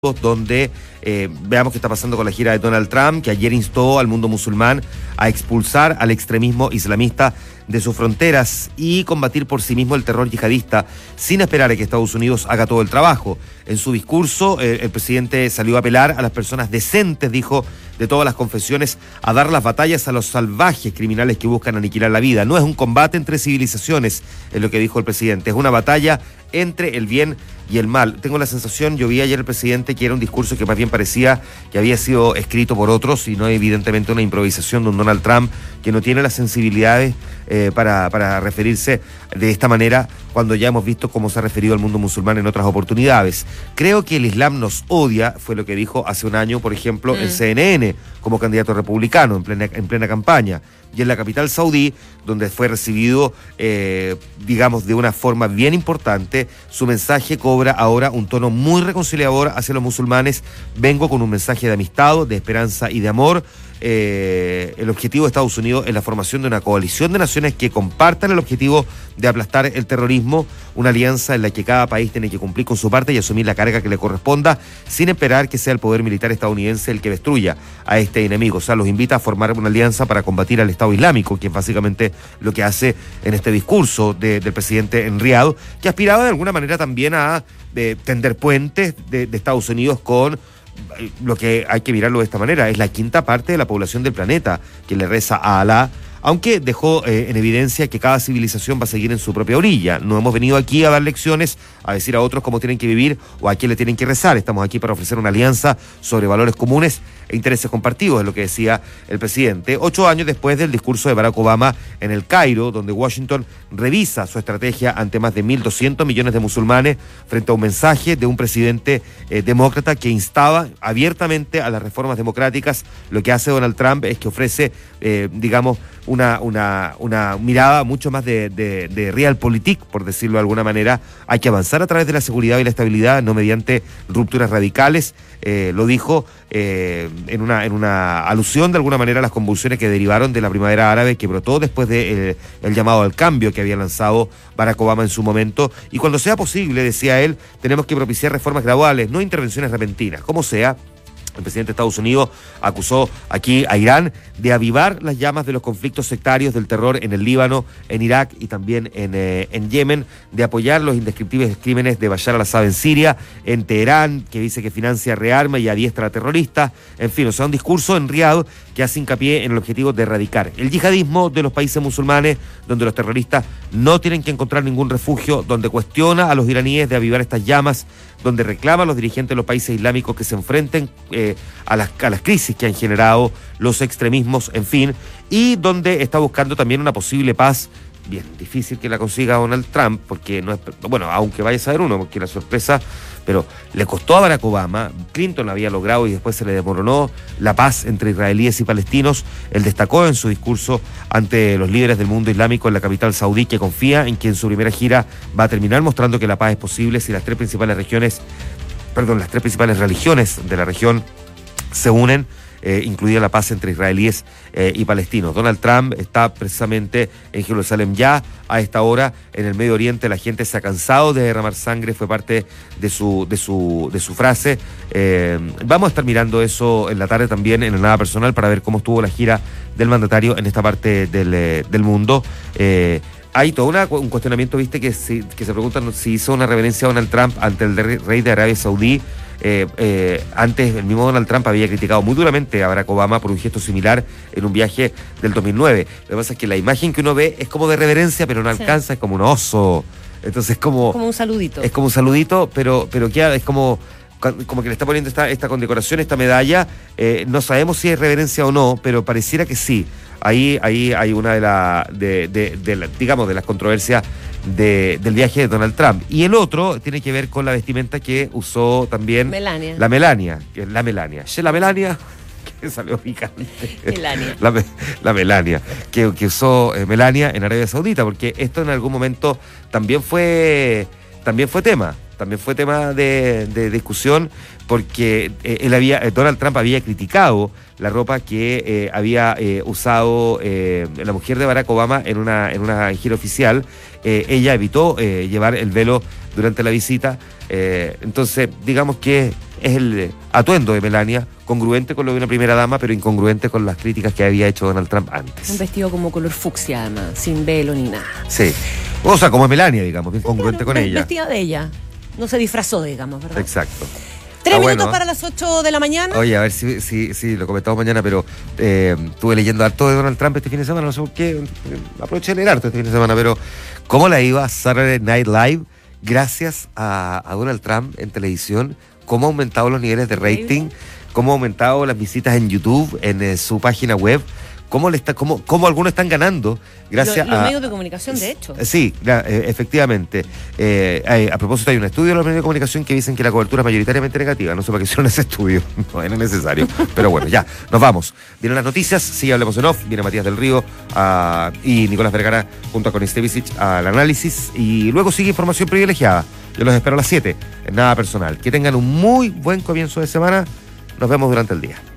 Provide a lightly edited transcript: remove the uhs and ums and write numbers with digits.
donde veamos qué está pasando con la gira de Donald Trump, que ayer instó al mundo musulmán a expulsar al extremismo islamista de sus fronteras y combatir por sí mismo el terror yihadista, sin esperar a que Estados Unidos haga todo el trabajo. En su discurso, el presidente salió a apelar a las personas decentes, dijo, de todas las confesiones, a dar las batallas a los salvajes criminales que buscan aniquilar la vida. No es un combate entre civilizaciones, es lo que dijo el presidente, es una batalla entre el bien y el mal. Tengo la sensación, yo vi ayer al presidente, que era un discurso que más bien parecía que había sido escrito por otros y no evidentemente una improvisación de un Donald Trump que no tiene las sensibilidades para referirse de esta manera cuando ya hemos visto cómo se ha referido al mundo musulmán en otras oportunidades. Creo que el Islam nos odia, fue lo que dijo hace un año, por ejemplo, en CNN, como candidato republicano en plena campaña. Y en la capital saudí, donde fue recibido, digamos, de una forma bien importante, su mensaje cobra ahora un tono muy reconciliador hacia los musulmanes. Vengo con un mensaje de amistad, de esperanza y de amor. El objetivo de Estados Unidos es la formación de una coalición de naciones que compartan el objetivo de aplastar el terrorismo, una alianza en la que cada país tiene que cumplir con su parte y asumir la carga que le corresponda, sin esperar que sea el poder militar estadounidense el que destruya a este enemigo. O sea, los invita a formar una alianza para combatir al Estado Islámico, que es básicamente lo que hace en este discurso del presidente en Riad, que aspiraba de alguna manera también a tender puentes de Estados Unidos con lo que hay que mirarlo de esta manera, es la quinta parte de la población del planeta que le reza a Alá, aunque dejó en evidencia que cada civilización va a seguir en su propia orilla. No hemos venido aquí a dar lecciones, a decir a otros cómo tienen que vivir o a quién le tienen que rezar. Estamos aquí para ofrecer una alianza sobre valores comunes e intereses compartidos, es lo que decía el presidente. 8 años después del discurso de Barack Obama en el Cairo, donde Washington revisa su estrategia ante más de 1.200 millones de musulmanes frente a un mensaje de un presidente demócrata que instaba abiertamente a las reformas democráticas. Lo que hace Donald Trump es que ofrece, digamos, una mirada mucho más de realpolitik, por decirlo de alguna manera. Hay que avanzar a través de la seguridad y la estabilidad, no mediante rupturas radicales. Lo dijo en una alusión de alguna manera a las convulsiones que derivaron de la primavera árabe que brotó después del llamado al cambio que había lanzado Barack Obama en su momento. Y cuando sea posible, decía él, tenemos que propiciar reformas graduales, no intervenciones repentinas. Como sea, el presidente de Estados Unidos acusó aquí a Irán de avivar las llamas de los conflictos sectarios, del terror en el Líbano, en Irak y también en Yemen, de apoyar los indescriptibles crímenes de Bashar al-Assad en Siria, en Teherán, que dice que financia, rearma y adiestra a terroristas. En fin, o sea, un discurso en Riad que hace hincapié en el objetivo de erradicar el yihadismo de los países musulmanes, donde los terroristas no tienen que encontrar ningún refugio, donde cuestiona a los iraníes de avivar estas llamas, donde reclama a los dirigentes de los países islámicos que se enfrenten a las crisis que han generado los extremismos, en fin, y donde está buscando también una posible paz. Bien difícil que la consiga Donald Trump, porque no es, bueno, aunque vaya a saber uno, porque la sorpresa, pero le costó a Barack Obama. Clinton la había logrado y después se le desmoronó la paz entre israelíes y palestinos. Él destacó en su discurso ante los líderes del mundo islámico en la capital saudí que confía en que en su primera gira va a terminar mostrando que la paz es posible si las tres principales religiones de la región se unen, incluida la paz entre israelíes y palestinos. Donald Trump está precisamente en Jerusalén ya a esta hora. En el Medio Oriente la gente se ha cansado de derramar sangre, fue parte de su frase. Vamos a estar mirando eso en la tarde también en el Nada Personal para ver cómo estuvo la gira del mandatario en esta parte del mundo. Hay todo un cuestionamiento, viste, que se preguntan si hizo una reverencia a Donald Trump ante el rey de Arabia Saudí. Antes el mismo Donald Trump había criticado muy duramente a Barack Obama por un gesto similar en un viaje del 2009. Lo que pasa es que la imagen que uno ve es como de reverencia, pero no alcanza, es como un oso. Entonces como un saludito. Es como un saludito, pero queda, es como que le está poniendo esta condecoración, esta medalla. No sabemos si es reverencia o no, pero pareciera que sí. Ahí hay una de las controversias del viaje de Donald Trump. Y el otro tiene que ver con la vestimenta que usó también la Melania, que salió picante. La Melania, que usó Melania en Arabia Saudita, porque esto en algún momento también fue tema de discusión, porque Donald Trump había criticado la ropa que había usado la mujer de Barack Obama en una gira oficial. Ella evitó llevar el velo durante la visita, entonces digamos que es el atuendo de Melania, congruente con lo de una primera dama, pero incongruente con las críticas que había hecho Donald Trump antes. Un vestido como color fucsia, además, sin velo ni nada. Sí. O sea, como es Melania, digamos, bien congruente con ella. Vestida de ella. No se disfrazó, digamos, ¿verdad? Exacto. 3 minutos bueno, para las 8 de la mañana. Oye, a ver si lo comentamos mañana, pero estuve leyendo harto de Donald Trump este fin de semana, no sé por qué, aproveché de leer harto este fin de semana, pero ¿cómo la iba Saturday Night Live gracias a Donald Trump en televisión? ¿Cómo ha aumentado los niveles de rating? ¿Cómo ha aumentado las visitas en YouTube, en su página web? ¿Cómo algunos están ganando gracias los medios de comunicación, de hecho? Sí, efectivamente. A propósito, hay un estudio de los medios de comunicación que dicen que la cobertura es mayoritariamente negativa. No sé para qué hicieron ese estudio. No era necesario. Pero bueno, ya, nos vamos. Vienen las noticias, sí, hablemos en off. Viene Matías del Río y Nicolás Vergara junto a Connie Stevicic al análisis. Y luego sigue información privilegiada. Yo los espero a las 7, en Nada Personal. Que tengan un muy buen comienzo de semana. Nos vemos durante el día.